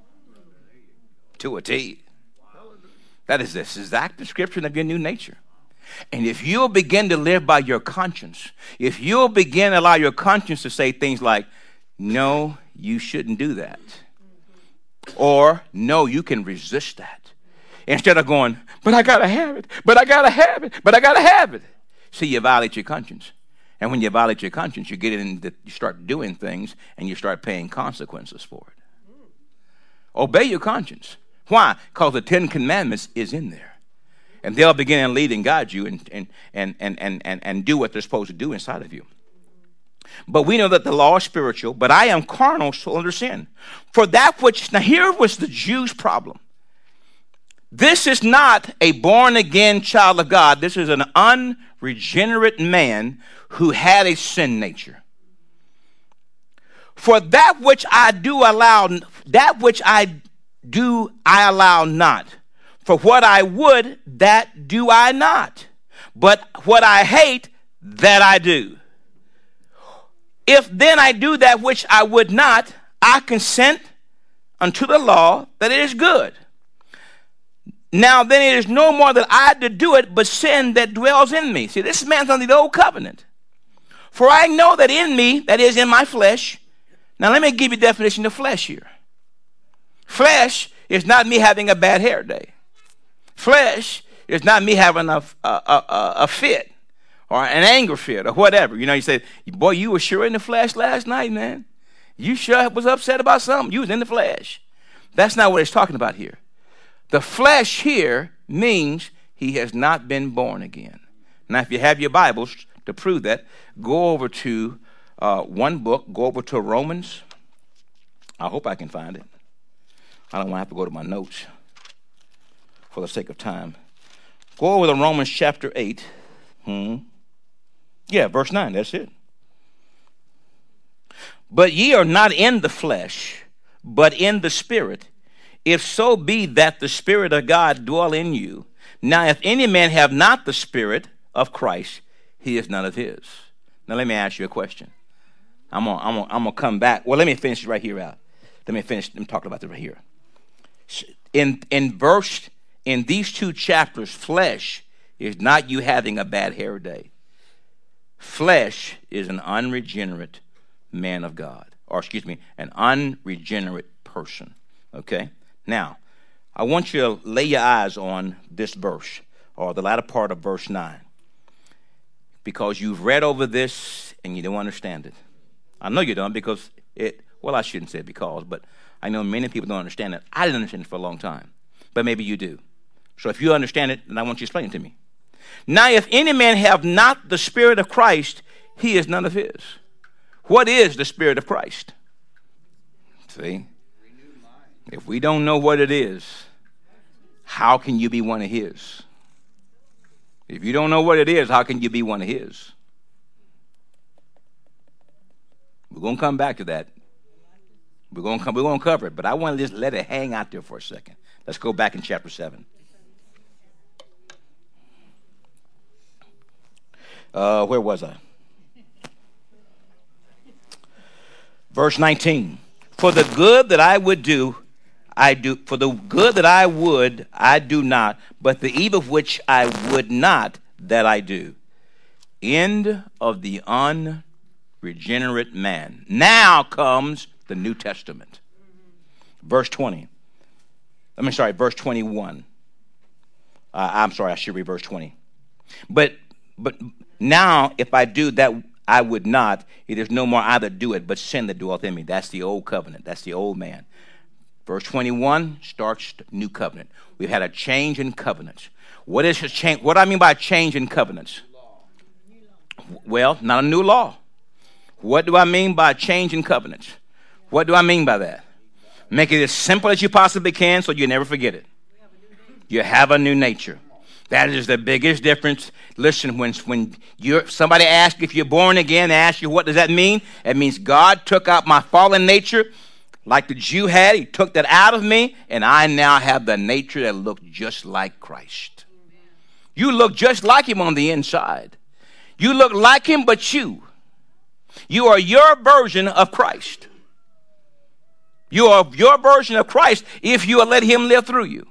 To a T. That is this exact description of your new nature. And if you'll begin to live by your conscience, if you'll begin to allow your conscience to say things like, no, you shouldn't do that. Or, no, you can resist that. Instead of going, but I got to have it, but I got to have it, but I got to have it. See, you violate your conscience. And when you violate your conscience, you get in, the, you start doing things, and you start paying consequences for it. Obey your conscience. Why? Because the Ten Commandments is in there. And they'll begin and lead and guide you and, and, and, and, and, and, and do what they're supposed to do inside of you. But we know that the law is spiritual, but I am carnal, so under sin. For that which, now here was the Jews' problem. This is not a born-again child of God. This is an unregenerate man who had a sin nature. For that which I do allow, that which I do I allow not. For what I would, that do I not. But what I hate, that I do. If then I do that which I would not, I consent unto the law that it is good. Now then it is no more that I to do it, but sin that dwells in me. See, this man's under the old covenant. For I know that in me, that is in my flesh. Now let me give you a definition of flesh here. Flesh is not me having a bad hair day. Flesh is not me having a, a, a, a fit or an anger fit or whatever. You know, you say, boy, you were sure in the flesh last night, man. You sure was upset about something. You was in the flesh. That's not what it's talking about here. The flesh here means he has not been born again. Now, if you have your Bibles to prove that, go over to uh, one book, go over to Romans. I hope I can find it. I don't want to have to go to my notes for the sake of time. Go over to Romans chapter eight. Hmm. Yeah, verse nine, that's it. But ye are not in the flesh, but in the Spirit, if so be that the Spirit of God dwell in you. Now, if any man have not the Spirit of Christ, he is none of his. Now, let me ask you a question. I'm going I'm I'm to come back. Well, let me finish right here out. Let me finish. I'm talking about this right here. In, in verse, in these two chapters, flesh is not you having a bad hair day. Flesh is an unregenerate man of God. Or, excuse me, an unregenerate person. Okay? Now, I want you to lay your eyes on this verse, or the latter part of verse nine, because you've read over this and you don't understand it. I know you don't, because it, well, I shouldn't say because, but I know many people don't understand it. I didn't understand it for a long time, but maybe you do. So if you understand it, then I want you to explain it to me. Now, if any man have not the Spirit of Christ, he is none of his. What is the Spirit of Christ? See? If we don't know what it is, how can you be one of his? If you don't know what it is, how can you be one of his? We're going to come back to that. We're going to come, we're going to cover it, but I want to just let it hang out there for a second. Let's go back in chapter seven. Uh, where was I? Verse nineteen. For the good that I would do, I do. For the good that I would, I do not. But the evil which I would not, that I do. End of the unregenerate man. Now comes the New Testament. Verse twenty. I mean, sorry, verse twenty-one. Uh, I'm sorry, I should read verse twenty. But, but now, if I do that, I would not. It is no more I that do it, but sin that dwelleth in me. That's the old covenant. That's the old man. Verse twenty-one starts the new covenant. We've had a change in covenants. What is a change? What do I mean by a change in covenants? Well, not a new law. What do I mean by a change in covenants? What do I mean by that? Make it as simple as you possibly can so you never forget it. You have a new nature. That is the biggest difference. Listen, when, when you're, somebody asks if you're born again, they ask you, what does that mean? It means God took out my fallen nature like the Jew had. He took that out of me, and I now have the nature that looks just like Christ. You look just like him on the inside. You look like him, but you. You are your version of Christ. You are your version of Christ if you will let him live through you.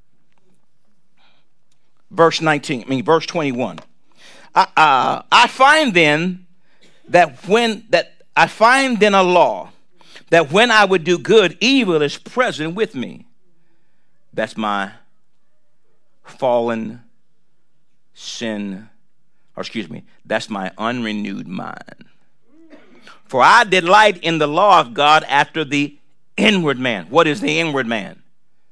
Verse nineteen, I mean, verse twenty-one. I, uh, I find then that when that I find then a law that when I would do good, evil is present with me. That's my fallen sin, or excuse me, that's my unrenewed mind. For I delight in the law of God after the inward man. What is the inward man?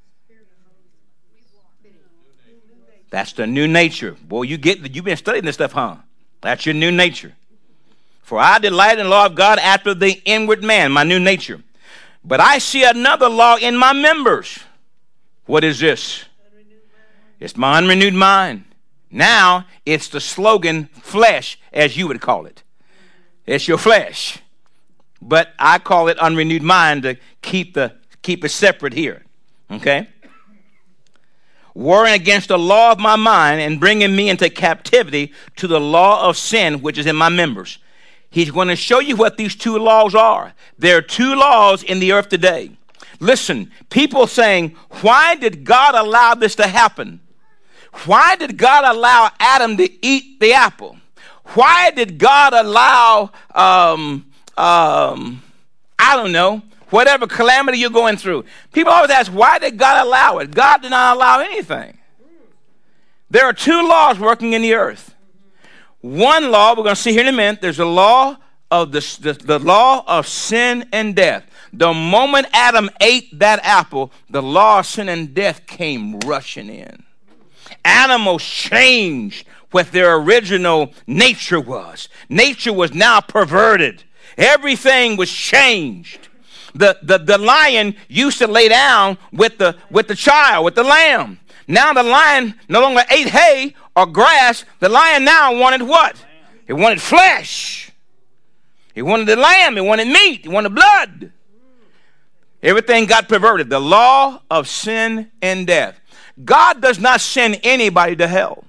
That's the new nature. Boy, you get, you've been studying this stuff, huh? That's your new nature. For I delight in the law of God after the inward man, my new nature. But I see another law in my members. What is this? It's my unrenewed mind. Now it's the slogan flesh, as you would call it. It's your flesh. But I call it unrenewed mind to keep the keep it separate here. Okay? Warring against the law of my mind and bringing me into captivity to the law of sin, which is in my members. He's going to show you what these two laws are. There are two laws in the earth today. Listen, people saying, why did God allow this to happen? Why did God allow Adam to eat the apple? Why did God allow, um, um, I don't know, whatever calamity you're going through? People always ask, why did God allow it? God did not allow anything. There are two laws working in the earth. One law, we're going to see here in a minute, there's a law of the, the, the law of sin and death. The moment Adam ate that apple, the law of sin and death came rushing in. Animals changed what their original nature was. Nature was now perverted. Everything was changed. The, the, the lion used to lay down with the, with the child, with the lamb. Now the lion no longer ate hay or grass. The lion now wanted what? He wanted flesh. He wanted the lamb. He wanted meat. He wanted blood. Everything got perverted. The law of sin and death. God does not send anybody to hell.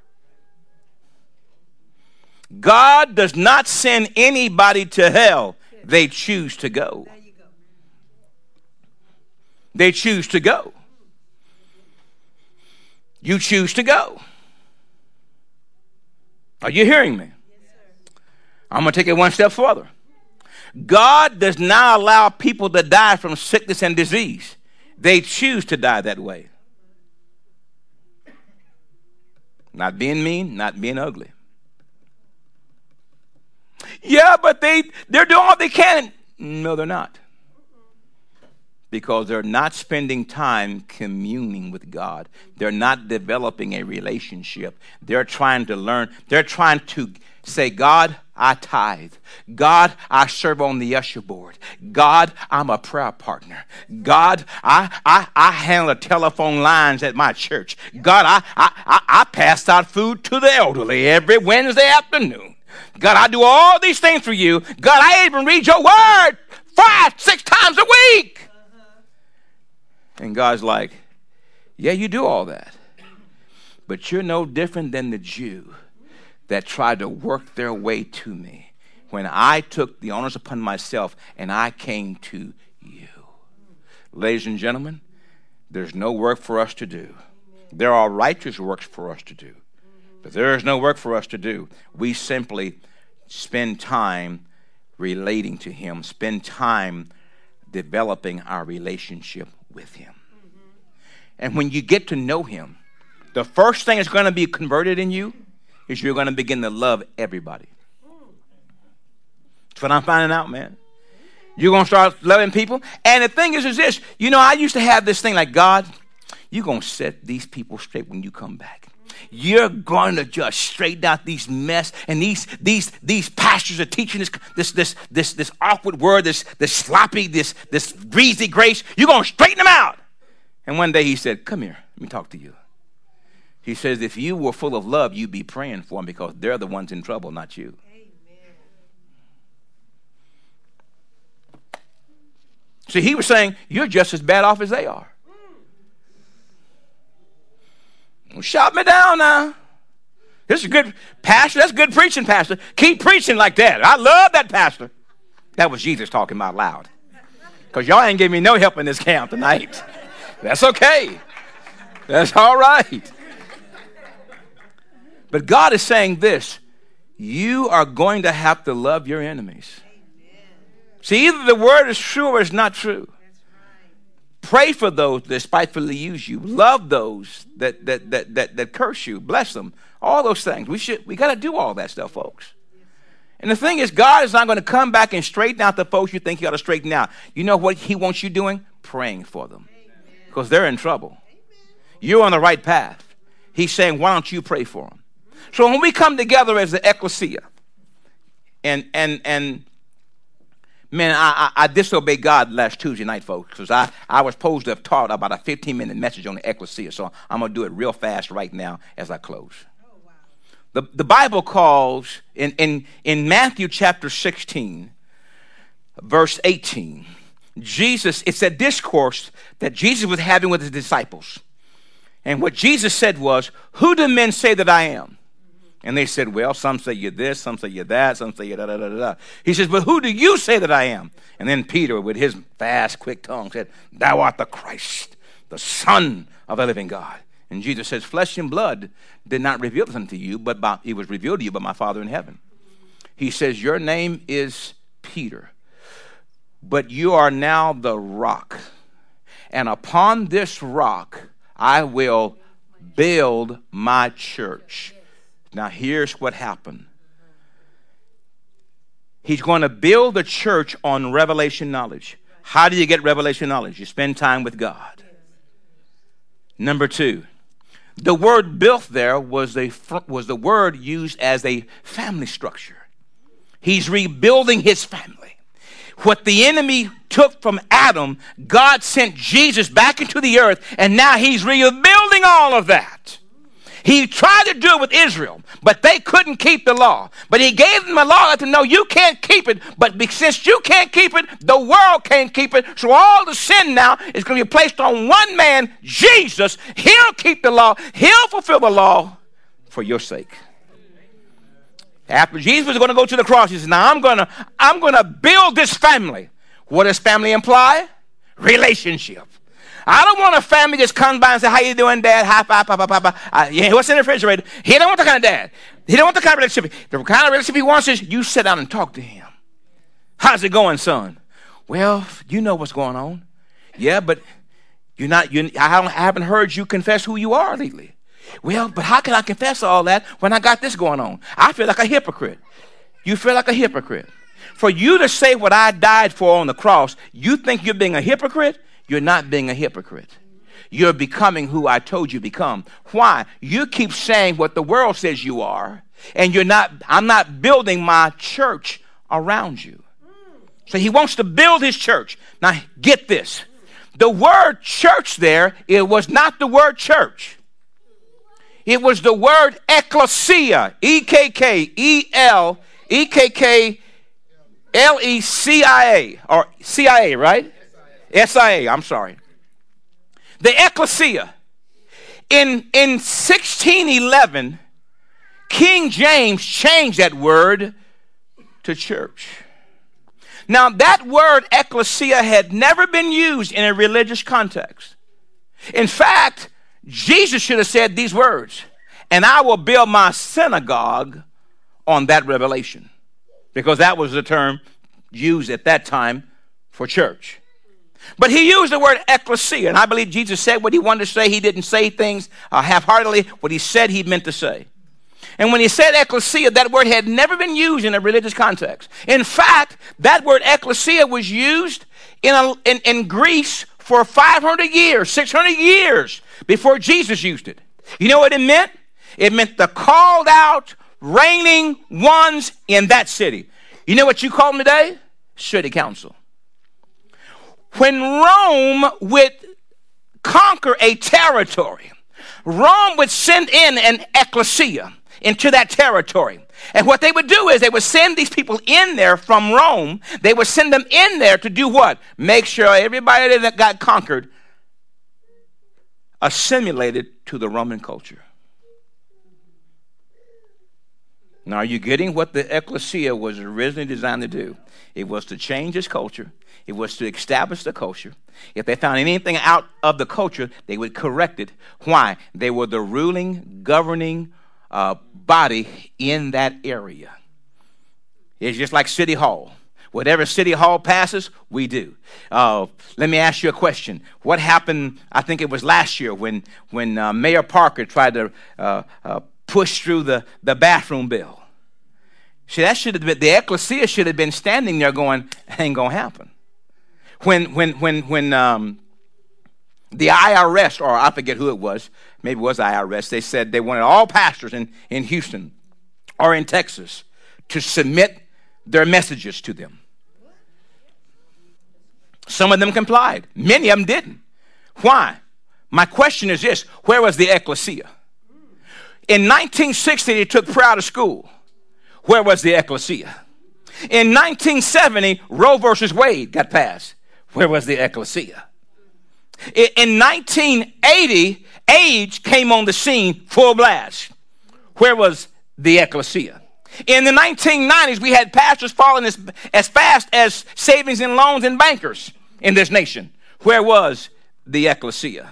God does not send anybody to hell. They choose to go. They choose to go. You choose to go. Are you hearing me? I'm going to take it one step further. God does not allow people to die from sickness and disease. They choose to die that way. Not being mean, not being ugly. Yeah, but they, they're doing all they can. No, they're not. Because they're not spending time communing with God. They're not developing a relationship. They're trying to learn. They're trying to say, God, I tithe. God, I serve on the usher board. God, I'm a prayer partner. God, I I, I handle the telephone lines at my church. God, I, I, I, I pass out food to the elderly every Wednesday afternoon. God, I do all these things for you. God, I even read your word five, six times a week. And God's like, yeah, you do all that. But you're no different than the Jew that tried to work their way to me when I took the onus upon myself and I came to you. Ladies and gentlemen, there's no work for us to do. There are righteous works for us to do. But there is no work for us to do. We simply spend time relating to him, spend time developing our relationship with him. And when you get to know him, the first thing that's going to be converted in you is you're going to begin to love everybody. That's what I'm finding out, man. You're going to start loving people. And the thing is, is this. You know, I used to have this thing like, God, you're going to set these people straight when you come back. You're going to just straighten out these mess, and these these these pastors are teaching this this this this this awkward word, this this sloppy, this this breezy grace. You're going to straighten them out. And one day he said, "Come here, let me talk to you." He says, "If you were full of love, you'd be praying for them because they're the ones in trouble, not you." Amen. See, he was saying, "You're just as bad off as they are." Shout me down now. This is good, pastor. That's good preaching, pastor. Keep preaching like that. I love that, pastor. That was Jesus talking about loud. Because y'all ain't giving me no help in this camp tonight. That's okay. That's all right. But God is saying this. You are going to have to love your enemies. See, either the word is true or it's not true. Pray for those that spitefully use you. Love those that that that that, that curse you. Bless them. All those things. We should we got to do all that stuff, folks. And the thing is, God is not going to come back and straighten out the folks you think you ought to straighten out. You know what he wants you doing? Praying for them. Because they're in trouble. You're on the right path. He's saying, why don't you pray for them? So when we come together as the ecclesia, and and and man, I, I, I disobeyed God last Tuesday night, folks, because I, I was supposed to have taught about a fifteen-minute message on the ecclesia. So I'm going to do it real fast right now as I close. The, the Bible calls, in, in, in Matthew chapter sixteen, verse eighteen, Jesus, it's a discourse that Jesus was having with his disciples. And what Jesus said was, who do men say that I am? And they said, well, some say you're this, some say you're that, some say you're da da da da. He says, but who do you say that I am? And then Peter, with his fast, quick tongue, said, thou art the Christ, the Son of the living God. And Jesus says, flesh and blood did not reveal this unto you, but by, it was revealed to you by my Father in heaven. He says, your name is Peter, but you are now the rock. And upon this rock, I will build my church. Now, here's what happened. He's going to build the church on revelation knowledge. How do you get revelation knowledge? You spend time with God. Number two, the word built there was, a, was the word used as a family structure. He's rebuilding his family. What the enemy took from Adam, God sent Jesus back into the earth, and now he's rebuilding all of that. He tried to do it with Israel, but they couldn't keep the law. But he gave them a law, let them know you can't keep it, but since you can't keep it, the world can't keep it. So all the sin now is going to be placed on one man, Jesus. He'll keep the law. He'll fulfill the law for your sake. After Jesus was going to go to the cross, he said, now I'm going to I'm going to build this family. What does family imply? Relationship. I don't want a family just comes by and say, how you doing, Dad? High five, papa, papa. Uh, yeah, what's in the refrigerator? He don't want the kind of dad. He don't want the kind of relationship. The kind of relationship he wants is you sit down and talk to him. How's it going, son? Well, you know what's going on. Yeah, but you're not. You, I, I haven't heard you confess who you are lately. Well, but how can I confess all that when I got this going on? I feel like a hypocrite. You feel like a hypocrite. For you to say what I died for on the cross, you think you're being a hypocrite? You're not being a hypocrite. You're becoming who I told you to become. Why? You keep saying what the world says you are, and you're not. I'm not building my church around you. So he wants to build his church. Now, get this. The word church there, it was not the word church. It was the word ecclesia, E K K E L, E K K L E C I A, or C I A, right? S I A, I'm sorry. The ecclesia. In, in sixteen eleven, King James changed that word to church. Now, that word ecclesia had never been used in a religious context. In fact, Jesus should have said these words, and I will build my synagogue on that revelation, because that was the term used at that time for church. But he used the word ecclesia, and I believe Jesus said what he wanted to say. He didn't say things uh, half-heartedly. What he said, he meant to say. And when he said ecclesia, that word had never been used in a religious context. In fact, that word ecclesia was used in, a, in, in Greece for five hundred years, six hundred years before Jesus used it. You know what it meant? It meant the called out, reigning ones in that city. You know what you call them today? City council. When Rome would conquer a territory, Rome would send in an ecclesia into that territory. And what they would do is they would send these people in there from Rome. They would send them in there to do what? Make sure everybody that got conquered assimilated to the Roman culture. Now, are you getting what the ecclesia was originally designed to do? It was to change its culture. It was to establish the culture. If they found anything out of the culture, they would correct it. Why? They were the ruling, governing uh, body in that area. It's just like City Hall. Whatever City Hall passes, we do. Uh, let me ask you a question. What happened, I think it was last year, when, when uh, Mayor Parker tried to uh, uh, push through the, the bathroom bill? See, that should have been, the ecclesia should have been standing there going, it ain't going to happen. When, when, when, when um, the I R S, or I forget who it was, maybe it was I R S, they said they wanted all pastors in, in Houston or in Texas to submit their messages to them. Some of them complied. Many of them didn't. Why? My question is this: where was the ecclesia? In nineteen sixty, they took prayer out of school. Where was the ecclesia? In nineteen seventy, Roe versus Wade got passed. Where was the ecclesia? In nineteen eighty, AIDS came on the scene full blast. Where was the ecclesia? In the nineteen nineties, we had pastors falling as, as fast as savings and loans and bankers in this nation. Where was the ecclesia?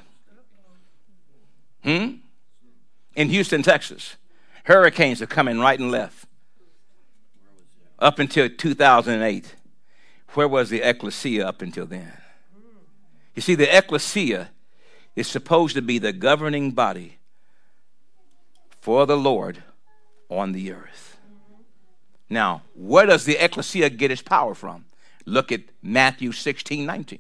Hmm? In Houston, Texas, hurricanes are coming right and left. Up until two thousand eight, where was the ecclesia up until then? You see, the ecclesia is supposed to be the governing body for the Lord on the earth. Now, where does the ecclesia get its power from? Look at Matthew sixteen nineteen.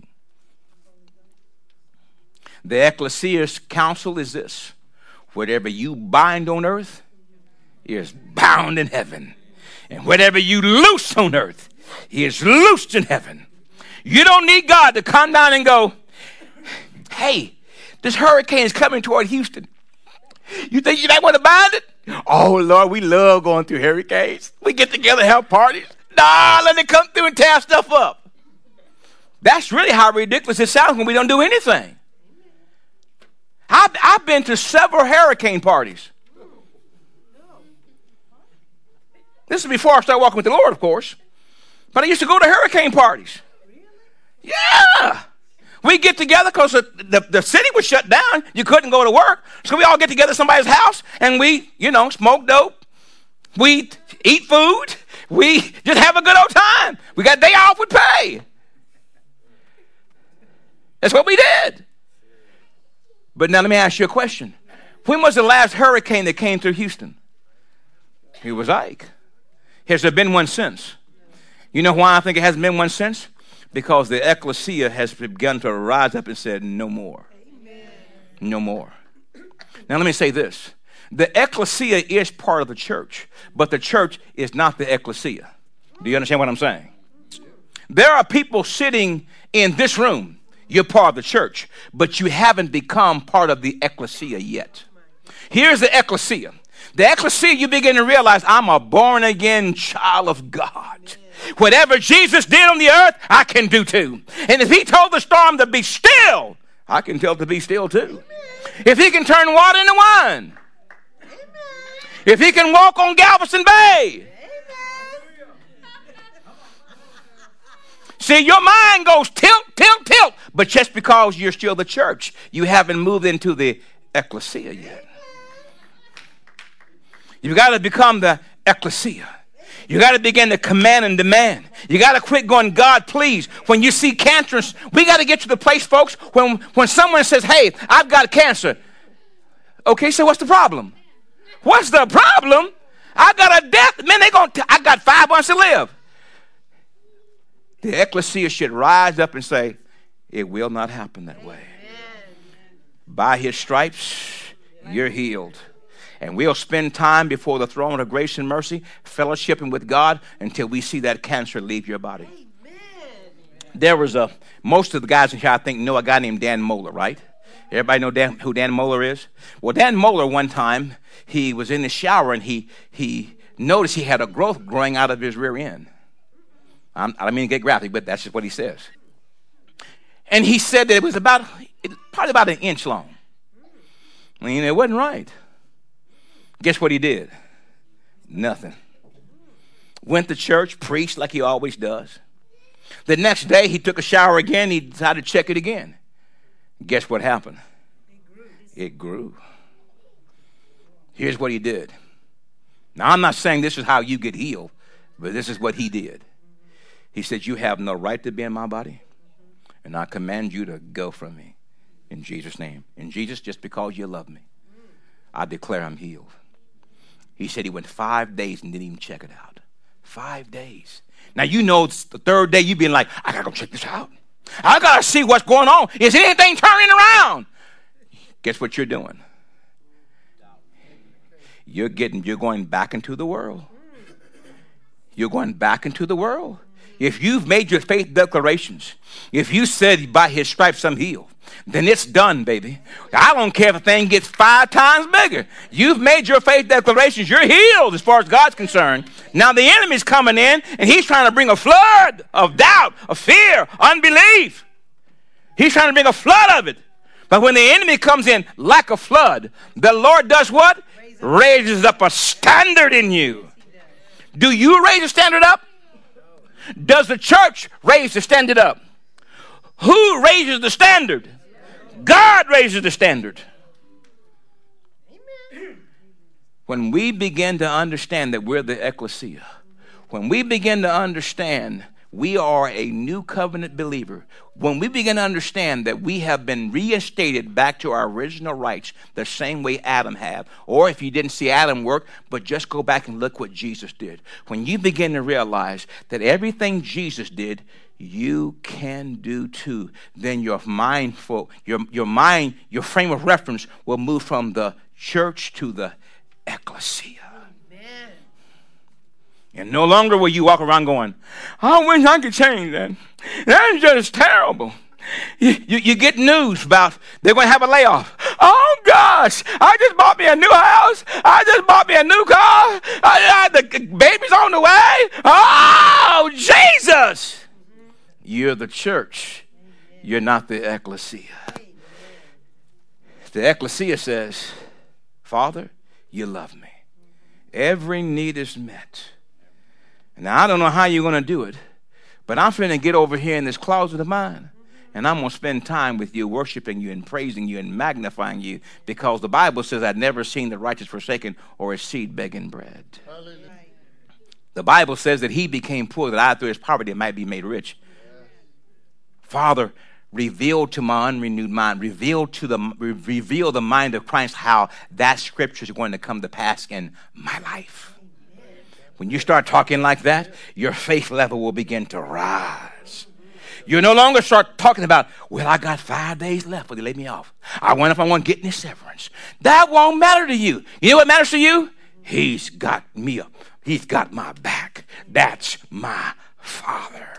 The ecclesia's counsel is this: whatever you bind on earth is bound in heaven, and whatever you loose on earth is loosed in heaven. You don't need God to come down and go, hey, this hurricane is coming toward Houston. You think you might want to bind it? Oh, Lord, we love going through hurricanes. We get together, have parties. Nah, let it come through and tear stuff up. That's really how ridiculous it sounds when we don't do anything. I've, I've been to several hurricane parties. This is before I started walking with the Lord, of course. But I used to go to hurricane parties. Yeah. We get together because the, the, the city was shut down. You couldn't go to work. So we all get together at somebody's house and we, you know, smoke dope. We eat food. We just have a good old time. We got a day off with pay. That's what we did. But now let me ask you a question. When was the last hurricane that came through Houston? It was Ike. Has there been one since? You know why I think it hasn't been one since? Because the ecclesia has begun to rise up and said, no more. Amen. No more. Now let me say this. The ecclesia is part of the church, but the church is not the ecclesia. Do you understand what I'm saying? There are people sitting in this room. You're part of the church, but you haven't become part of the ecclesia yet. Here's the ecclesia. The ecclesia, you begin to realize, I'm a born-again child of God. Whatever Jesus did on the earth, I can do too. And if he told the storm to be still, I can tell it to be still too. Amen. If he can turn water into wine. Amen. If he can walk on Galveston Bay. Amen. See, your mind goes tilt, tilt, tilt. But just because you're still the church, you haven't moved into the ecclesia yet. You've got to become the ecclesia. You got to begin to command and demand. You got to quit going, God, please. When you see cancer, we got to get to the place, folks, when, when someone says, hey, I've got cancer. Okay, so what's the problem? What's the problem? I got a death. Man, they gonna. I got five months to live. The ecclesia should rise up and say, it will not happen that way. Amen. By his stripes, you're healed. And we'll spend time before the throne of grace and mercy, fellowshipping with God until we see that cancer leave your body. Amen. There was a, most of the guys in here, I think, know a guy named Dan Moeller, right? Everybody know Dan, who Dan Moeller is? Well, Dan Moeller, one time, he was in the shower and he he noticed he had a growth growing out of his rear end. I'm, I don't mean to get graphic, but that's just what he says. And he said that it was about, probably about an inch long. I mean, it wasn't right. Guess what he did? Nothing. Went to church, preached like he always does. The next day, he took a shower again. He decided to check it again. Guess what happened? It grew. Here's what he did. Now, I'm not saying this is how you get healed, but this is what he did. He said, you have no right to be in my body, and I command you to go from me in Jesus' name. And Jesus, just because you love me, I declare I'm healed. He said he went five days and didn't even check it out. Five days. Now, you know, it's the third day you've been like, I got to go check this out. I got to see what's going on. Is anything turning around? Guess what you're doing? You're getting, you're going back into the world. You're going back into the world. If you've made your faith declarations, if you said by his stripes I'm healed, then it's done, baby. I don't care if the thing gets five times bigger. You've made your faith declarations. You're healed as far as God's concerned. Now the enemy's coming in, and he's trying to bring a flood of doubt, of fear, unbelief. He's trying to bring a flood of it. But when the enemy comes in like a flood, the Lord does what? Raises up a standard in you. Do you raise a standard up? Does the church raise the standard up? Who raises the standard? God raises the standard. When we begin to understand that we're the ecclesia, when we begin to understand we are a new covenant believer, when we begin to understand that we have been reinstated back to our original rights the same way Adam had, or if you didn't see Adam work, but just go back and look what Jesus did. When you begin to realize that everything Jesus did, you can do too, then your mindful, your, your mind, your frame of reference will move from the church to the ecclesia. Amen. And no longer will you walk around going, I wish I could change that. That's just terrible. You, you, you get news about they're going to have a layoff. Oh, gosh, I just bought me a new house. I just bought me a new car. I, I, the baby's on the way. Oh, Jesus. You're the church. You're not the ecclesia. The ecclesia says, Father, you love me. Every need is met. Now, I don't know how you're going to do it, but I'm finna get over here in this closet of mine, and I'm going to spend time with you, worshiping you and praising you and magnifying you, because the Bible says I've never seen the righteous forsaken or his seed begging bread. Hallelujah. The Bible says that he became poor, that I through his poverty might be made rich. Father, reveal to my unrenewed mind, reveal to the reveal the mind of Christ how that scripture is going to come to pass in my life. When you start talking like that, your faith level will begin to rise. You no longer start talking about, well, I got five days left before they lay me off. I wonder if I want to get any severance. That won't matter to you. You know what matters to you? He's got me up. He's got my back. That's my Father.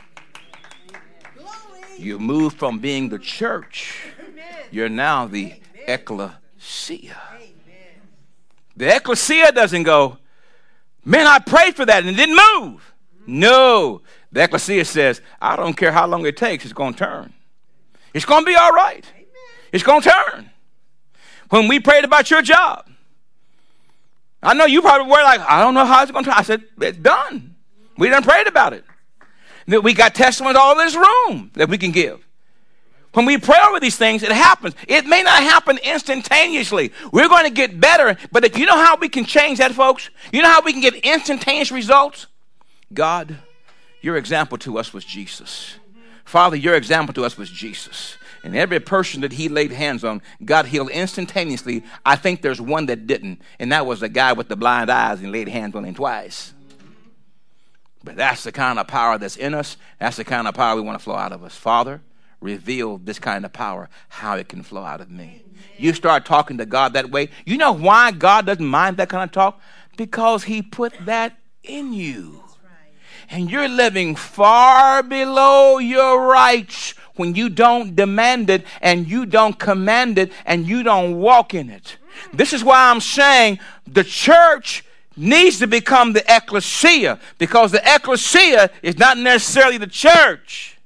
You move from being the church. You're now the ecclesia. The ecclesia doesn't go, man, I prayed for that and it didn't move. No. The ecclesia says, I don't care how long it takes, it's going to turn. It's going to be all right. It's going to turn. When we prayed about your job, I know you probably were like, I don't know how it's going to turn. I said, it's done. We done prayed about it. We got testimonies all in this room that we can give. When we pray over these things, it happens. It may not happen instantaneously. We're going to get better, but if you know how we can change that, folks? You know how we can get instantaneous results? God, your example to us was Jesus. Father, your example to us was Jesus. And every person that he laid hands on, God healed instantaneously. I think there's one that didn't, and that was the guy with the blind eyes, and laid hands on him twice. But that's the kind of power that's in us. That's the kind of power we want to flow out of us. Father, reveal this kind of power, how it can flow out of me. Amen. You start talking to God that way. You know why God doesn't mind that kind of talk? Because he put that in you. That's right. And you're living far below your rights when you don't demand it and you don't command it and you don't walk in it. This is why I'm saying the church needs to become the ecclesia, because the ecclesia is not necessarily the church.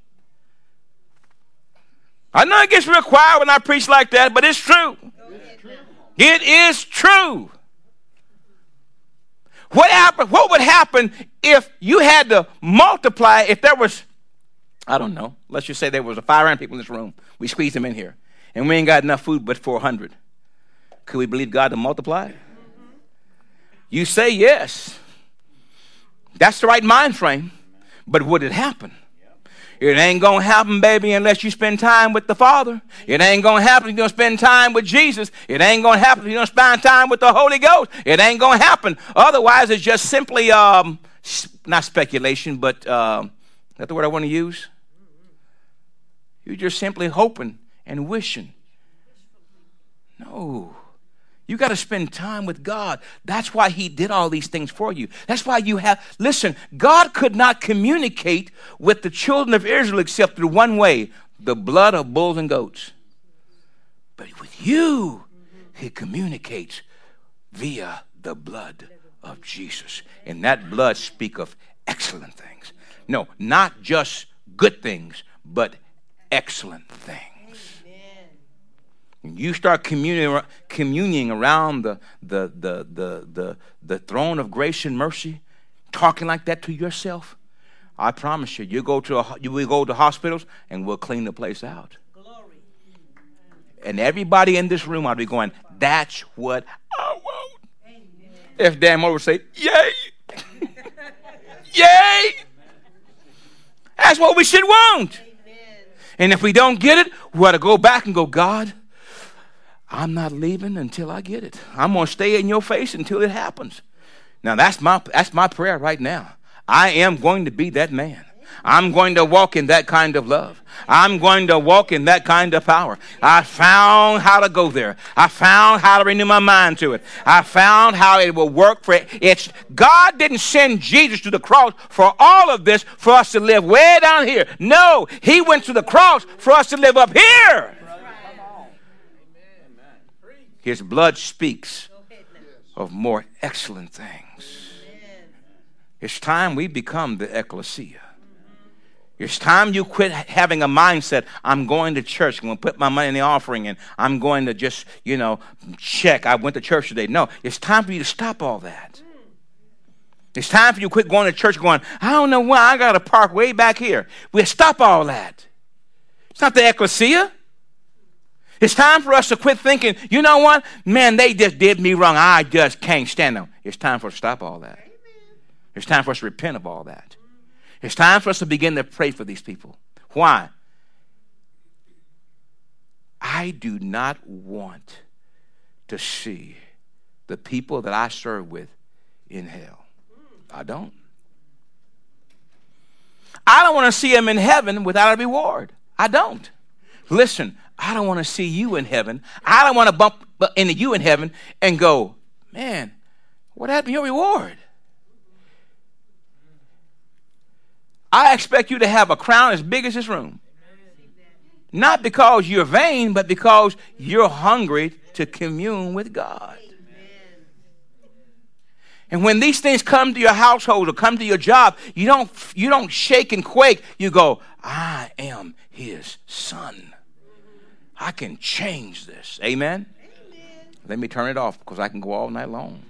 I know it gets real quiet when I preach like that, but it's true. It is true. What happened? What would happen if you had to multiply, if there was, I don't know, let's just say there was a five hundred people in this room. We squeeze them in here, and we ain't got enough food but four hundred. Could we believe God to multiply? You say yes. That's the right mind frame. But would it happen? It ain't going to happen, baby, unless you spend time with the Father. It ain't going to happen if you don't spend time with Jesus. It ain't going to happen if you don't spend time with the Holy Ghost. It ain't going to happen. Otherwise, it's just simply, um, not speculation, but uh, is that the word I want to use? You're just simply hoping and wishing. No. You got to spend time with God. That's why he did all these things for you. That's why you have, listen, God could not communicate with the children of Israel except through one way, the blood of bulls and goats. But with you, he communicates via the blood of Jesus. And that blood speaks of excellent things. No, not just good things, but excellent things. You start communing, communing around the, the, the, the, the, the throne of grace and mercy, talking like that to yourself, I promise you, you go to a, you will go to hospitals and we'll clean the place out. Glory. And everybody in this room ought to be going, that's what I want. Amen. If Dan Moore would say, yay, yay, that's what we should want. Amen. And if we don't get it, we ought to go back and go, God, I'm not leaving until I get it. I'm going to stay in your face until it happens. Now, that's my that's my prayer right now. I am going to be that man. I'm going to walk in that kind of love. I'm going to walk in that kind of power. I found how to go there. I found how to renew my mind to it. I found how it will work for it. It's God didn't send Jesus to the cross for all of this for us to live way down here. No, he went to the cross for us to live up here. His blood speaks of more excellent things. It's time we become the ecclesia. It's time you quit having a mindset, I'm going to church, I'm going to put my money in the offering, and I'm going to just, you know, check. I went to church today. No, it's time for you to stop all that. It's time for you to quit going to church going, I don't know why I got to park way back here. We'll stop all that. It's not the ecclesia. It's time for us to quit thinking, you know what? Man, they just did me wrong. I just can't stand them. It's time for us to stop all that. Amen. It's time for us to repent of all that. It's time for us to begin to pray for these people. Why? I do not want to see the people that I serve with in hell. I don't. I don't want to see them in heaven without a reward. I don't. Listen, I don't want to see you in heaven. I don't want to bump into you in heaven and go, man, what happened to your reward? I expect you to have a crown as big as this room. Not because you're vain, but because you're hungry to commune with God. And when these things come to your household or come to your job, you don't, you don't shake and quake. You go, I am his son. I can change this. Amen? Amen. Let me turn it off because I can go all night long.